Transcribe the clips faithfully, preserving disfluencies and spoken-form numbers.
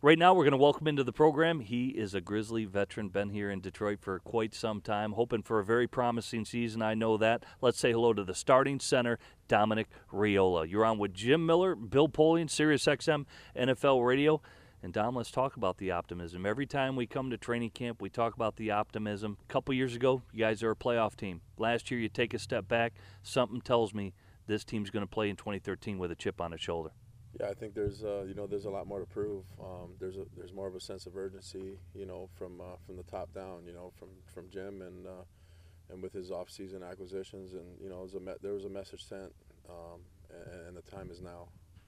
Right now, we're going to welcome into the program. He is a Grizzly veteran, been here in Detroit for quite some time, hoping for a very promising season. I know that. Let's say hello to the starting center, Dominic Raiola. You're on with Jim Miller, Bill Polian, Sirius X M N F L Radio. And, Dom, let's talk about the optimism. Every time we come to training camp, we talk about the optimism. A couple years ago, you guys are a playoff team. Last year, you take a step back. Something tells me this team's going to play in twenty thirteen with a chip on its shoulder. Yeah, I think there's uh, you know there's a lot more to prove. Um, there's a, there's more of a sense of urgency, you know, from uh, from the top down, you know, from from Jim and uh, and with his off-season acquisitions, and you know, it was a me- there was a message sent, um, and, and the time is now.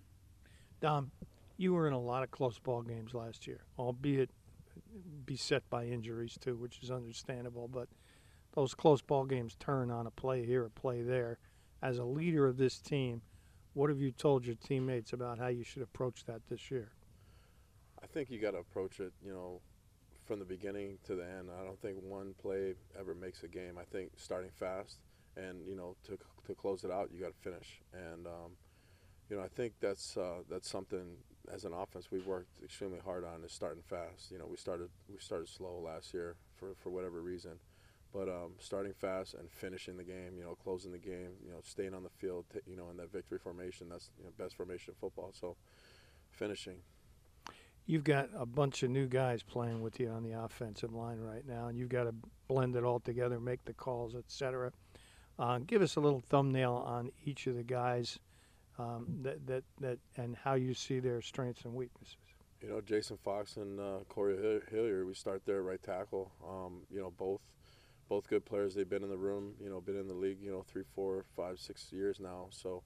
Dom, you were in a lot of close ball games last year, albeit beset by injuries too, which is understandable. But those close ball games turn on a play here, a play there. As a leader of this team, what have you told your teammates about how you should approach that this year? I think you got to approach it, you know, from the beginning to the end. I don't think one play ever makes a game. I think starting fast and, you know, to to close it out, you got to finish. And, um, you know, I think that's uh, that's something as an offense we've worked extremely hard on is starting fast. You know, we started we started slow last year for, for whatever reason. But um, starting fast and finishing the game, you know, closing the game, you know, staying on the field, t- you know, in that victory formation, that's you know, best formation of football. So finishing. You've got a bunch of new guys playing with you on the offensive line right now, and you've got to blend it all together, make the calls, et cetera. Uh, give us a little thumbnail on each of the guys um, that, that, that and how you see their strengths and weaknesses. You know, Jason Fox and uh, Corey Hill- Hilliard, we start there at right tackle. Um, you know, both. Both good players. They've been in the room, you know, been in the league, you know, three, four, five, six years now. So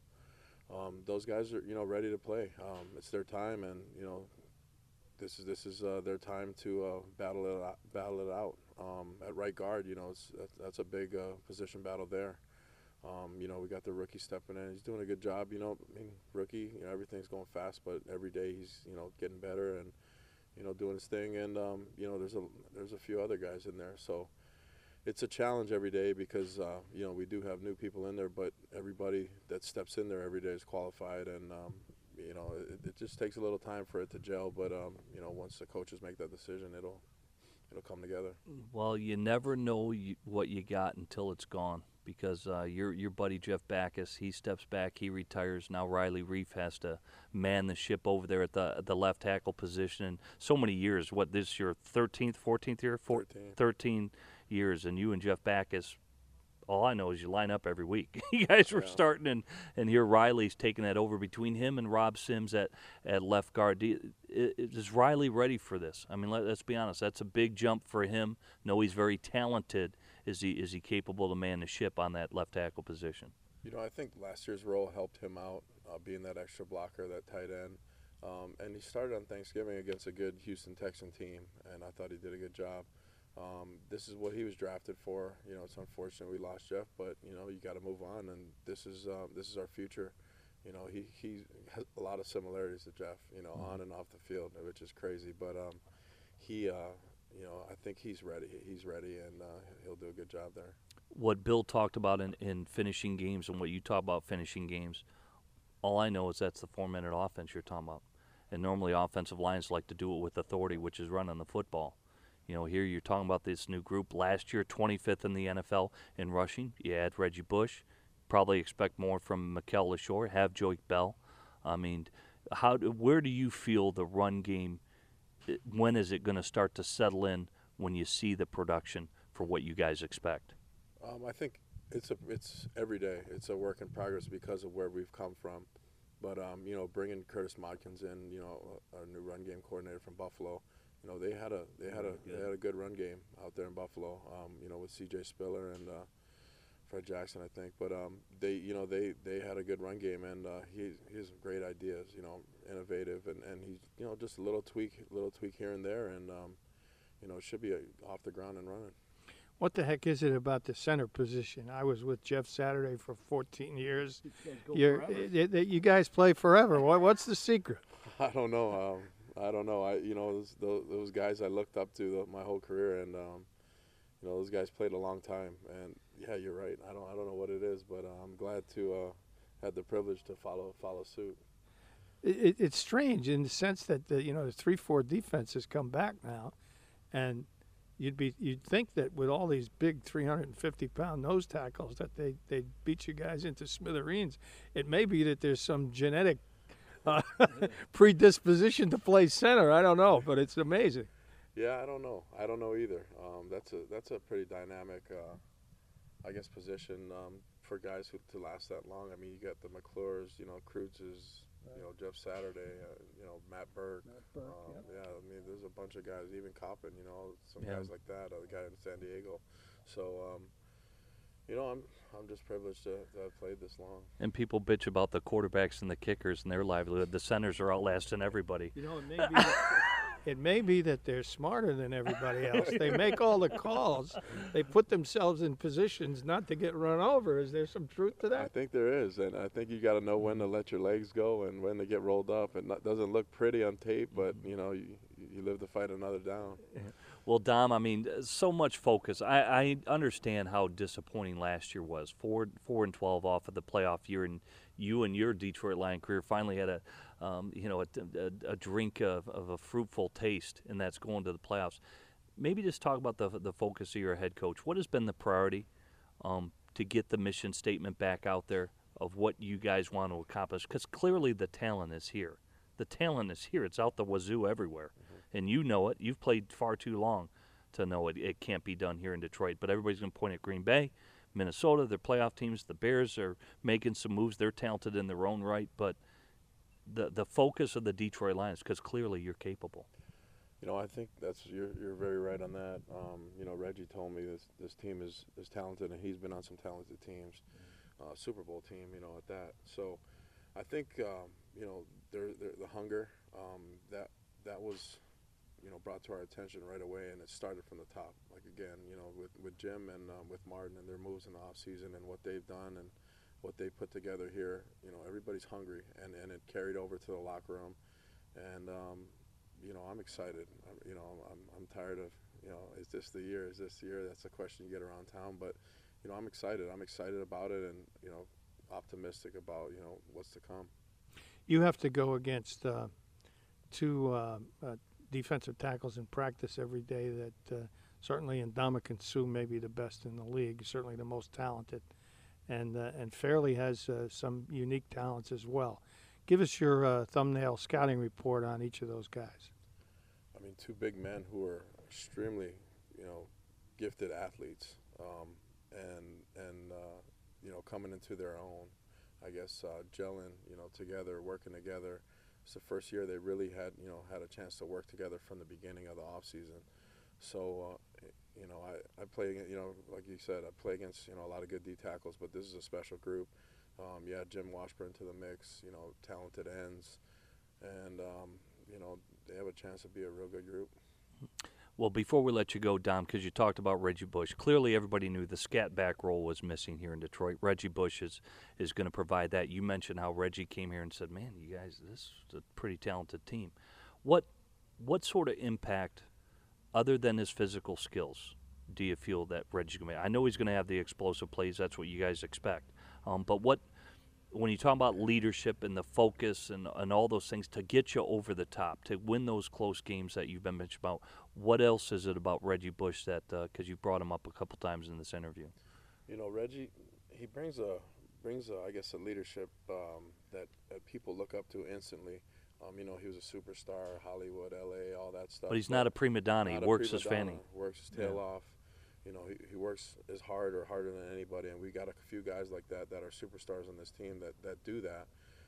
um, those guys are, you know, ready to play. Um, it's their time, and you know, this is this is uh, their time to uh, battle it out, battle it out. Um, at right guard, you know, it's that's, that's a big uh, position battle there. Um, you know, we got the rookie stepping in. He's doing a good job. You know, I mean, rookie, you know, everything's going fast, but every day he's, you know, getting better and, you know, doing his thing. And um, you know, there's a there's a few other guys in there, so. It's a challenge every day because, uh, you know, we do have new people in there, but everybody that steps in there every day is qualified. And, um, you know, it, it just takes a little time for it to gel. But, um, you know, once the coaches make that decision, it'll it'll come together. Well, you never know you, what you got until it's gone because uh, your your buddy Jeff Backus, he steps back, he retires. Now Riley Reef has to man the ship over there at the the left tackle position. And so many years. What, this your thirteenth, fourteenth year? Four, thirteen. thirteen years, and you and Jeff Backus, all I know is you line up every week. You guys were Yeah. starting, and, and here Riley's taking that over between him and Rob Sims at, at left guard. Do you, i- is Riley ready for this? I mean, let, let's be honest. That's a big jump for him. No, he's very talented. Is he is he capable to man the ship on that left tackle position? You know, I think last year's role helped him out, uh, being that extra blocker, that tight end. Um, and he started on Thanksgiving against a good Houston Texan team, and I thought he did a good job. Um, this is what he was drafted for. You know, it's unfortunate we lost Jeff, but you know, you got to move on, and this is uh, this is our future. You know, he he has a lot of similarities to Jeff. You know, Mhm. on and off the field, which is crazy. But um, he, uh, you know, I think he's ready. He's ready, and uh, he'll do a good job there. What Bill talked about in, in finishing games and what you talk about finishing games, all I know is that's the four-minute offense you're talking about. And normally offensive lines like to do it with authority, which is running the football. You know, here you're talking about this new group. Last year, twenty-fifth in the N F L in rushing. You add Reggie Bush. Probably expect more from Mikel LaShore. Have Joey Bell. I mean, how? Do, where do you feel the run game? i- When is it going to start to settle in when you see the production for what you guys expect? Um, I think it's a it's every day. It's a work in progress because of where we've come from. But um, you know, bringing Curtis Modkins in, you know, our new run game coordinator from Buffalo, you know, they had a they had a Really good. they had a good run game out there in Buffalo. Um, you know, with C J Spiller and uh, Fred Jackson, I think. But um, they you know they, they had a good run game, and uh, he he has great ideas. You know, innovative, and, and he's you know just a little tweak, little tweak here and there, and um, you know, it should be a, off the ground and running. What the heck is it about the center position? I was with Jeff Saturday for fourteen years. You're, y- y- you guys play forever. What, what's the secret? I don't know. Um, I don't know. I you know those, those, those guys I looked up to the, my whole career, and um, you know those guys played a long time. And yeah, you're right. I don't I don't know what it is, but uh, I'm glad to uh, had the privilege to follow follow suit. it, it's strange in the sense that the, you know the three four defense has come back now, and you'd be you'd think that with all these big three hundred fifty pound nose tackles that they they beat you guys into smithereens. It may be that there's some genetic uh, predisposition to play center. I don't know, but it's amazing. Yeah, I don't know. I don't know either. Um, that's a that's a pretty dynamic, uh, I guess, position um, for guys who to last that long. I mean, you got the McClures, you know, Kreutzes, you know, Jeff Saturday, uh, you know, Matt Burke. Matt Burke, um, yep. Yeah, I mean, there's a bunch of guys, even Coppin, you know, some Yeah. guys like that. Uh, the guy in San Diego. So, um, you know, I'm I'm just privileged to, to have played this long. And people bitch about the quarterbacks and the kickers and their livelihood. The centers are outlasting everybody. You know, it may be that, it may be that they're smarter than everybody else. They make all the calls. They put themselves in positions not to get run over. Is there some truth to I that? think there is, and I think you got to know when to let your legs go and when to get rolled up. It not, doesn't look pretty on tape, but you know, you, you live to fight another down. Well, Dom, I mean, so much focus. I, I understand how disappointing last year was. Four, four and twelve off of the playoff year, and you and your Detroit Lion career finally had a, um, you know, a, a, a drink of, of a fruitful taste, and that's going to the playoffs. Maybe just talk about the the focus of your head coach. What has been the priority um, to get the mission statement back out there of what you guys want to accomplish? Because clearly the talent is here. The talent is here. It's out the wazoo everywhere. And you know it. You've played far too long to know it. It can't be done here in Detroit. But everybody's going to point at Green Bay, Minnesota, their playoff teams. The Bears are making some moves. They're talented in their own right. But the the focus of the Detroit Lions, because clearly you're capable. You know, I think that's you're you're very right on that. Um, you know, Reggie told me this this team is, is talented, and he's been on some talented teams, uh, Super Bowl team, you know, at that. So, I think um, you know, they're, they're, the hunger um, that that was, you know, brought to our attention right away, and it started from the top. Like again, you know, with with Jim and um, with Martin and their moves in the off season and what they've done and what they put together here. You know, everybody's hungry, and, and it carried over to the locker room, and. Um, You know, I'm excited. I'm, you know, I'm I'm tired of, you know, is this the year? Is this the year? That's a question you get around town. But, you know, I'm excited. I'm excited about it, and you know, optimistic about you know what's to come. You have to go against uh, two uh, uh, defensive tackles in practice every day that uh, certainly Ndamukong Suh may be the best in the league, certainly the most talented, and uh, and Fairley has uh, some unique talents as well. Give us your uh, thumbnail scouting report on each of those guys. I mean, two big men who are extremely, you know, gifted athletes, um, and and uh, you know, coming into their own. I guess uh, gelling, you know, together, working together. It's the first year they really had, you know, had a chance to work together from the beginning of the off season. So, uh, you know, I, I play, you know, like you said, I play against, you know, a lot of good D tackles, but this is a special group. Um, yeah, Jim Washburn to the mix, you know, talented ends, and um, you know, they have a chance to be a real good group. Well, before we let you go, Dom, because you talked about Reggie Bush, clearly everybody knew the scat back role was missing here in Detroit. Reggie Bush is, is going to provide that. You mentioned how Reggie came here and said, man, you guys, this is a pretty talented team. What what sort of impact, other than his physical skills, do you feel that Reggie's going to make? I know he's going to have the explosive plays. That's what you guys expect. Um, but what, when you talk about leadership and the focus and, and all those things to get you over the top, to win those close games that you've been mentioned about, what else is it about Reggie Bush that, because uh, you brought him up a couple times in this interview? You know, Reggie, he brings a, brings a, I guess, a leadership um, that, that people look up to instantly. Um, you know, he was a superstar, Hollywood, L A, all that stuff. But he's not a prima donna. He works his fanny. Works his tail Yeah. off. You know, he, he works as hard or harder than anybody, and we got a few guys like that that are superstars on this team that, that do that.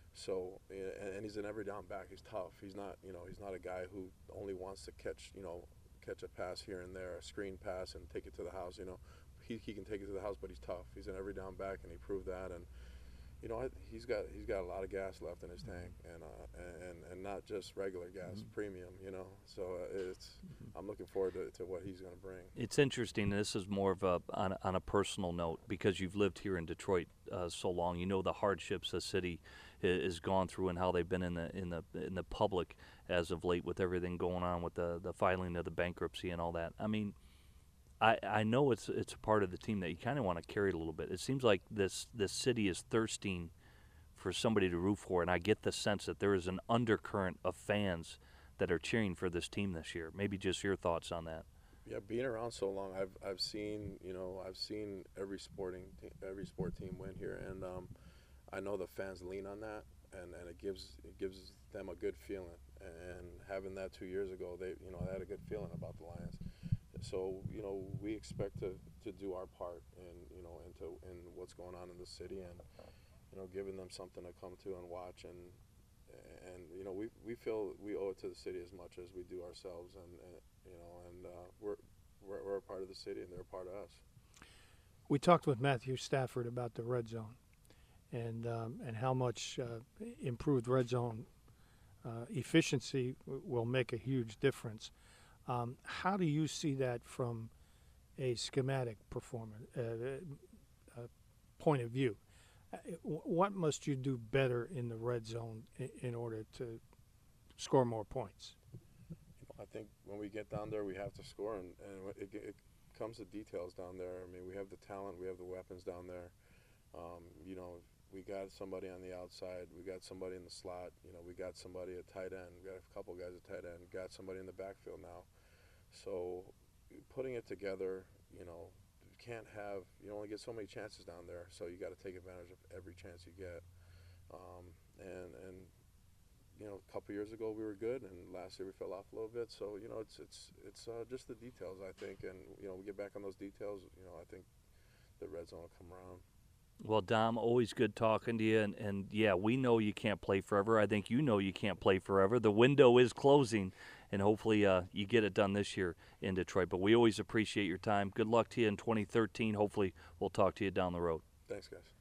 So, and, and he's an every down back. He's tough. He's not, you know, he's not a guy who only wants to catch, you know, catch a pass here and there, a screen pass, and take it to the house. You know, he he can take it to the house, but he's tough. He's an every down back, and he proved that. And you know, I, he's got he's got a lot of gas left in his tank, and uh, and and not just regular gas, mm-hmm. premium. You know, so uh, it's mm-hmm. I'm looking forward to, to what he's going to bring. It's interesting. This is more of a on, on a personal note because you've lived here in Detroit uh, so long. You know the hardships the city has gone through and how they've been in the in the in the public as of late with everything going on with the the filing of the bankruptcy and all that. I mean, I, I know it's it's a part of the team that you kind of want to carry it a little bit. It seems like this this city is thirsting for somebody to root for, and I get the sense that there is an undercurrent of fans that are cheering for this team this year. Maybe just your thoughts on that. Yeah, being around so long, I've I've seen you know I've seen every sporting te- every sport team win here, and um, I know the fans lean on that, and, and it gives it gives them a good feeling. And having that two years ago, they you know they had a good feeling about the Lions. So you know we expect to, to do our part in you know into in what's going on in the city, and you know giving them something to come to and watch, and and you know we we feel we owe it to the city as much as we do ourselves, and, and you know and uh, we're, we're we're a part of the city and they're a part of us. We talked with Matthew Stafford about the red zone, and um, and how much uh, improved red zone uh, efficiency w- will make a huge difference. Um, how do you see that from a schematic performance uh, uh, point of view? Uh, w- What must you do better in the red zone in, in order to score more points? I think when we get down there, we have to score, and, and it, it comes to details down there. I mean, we have the talent, we have the weapons down there. Um, you know, we got somebody on the outside, we got somebody in the slot. You know, we got somebody at tight end, we got a couple guys at tight end, got somebody in the backfield now. So, putting it together, you know, you can't have you only get so many chances down there, so you got to take advantage of every chance you get. Um, and and you know, a couple years ago we were good, and last year we fell off a little bit. So you know, it's it's it's uh, just the details, I think, and you know, we get back on those details. You know, I think the red zone will come around. Well, Dom, always good talking to you, and, and yeah, we know you can't play forever. I think you know you can't play forever. The window is closing, and hopefully uh, you get it done this year in Detroit. But we always appreciate your time. Good luck to you in twenty thirteen. Hopefully we'll talk to you down the road. Thanks, guys.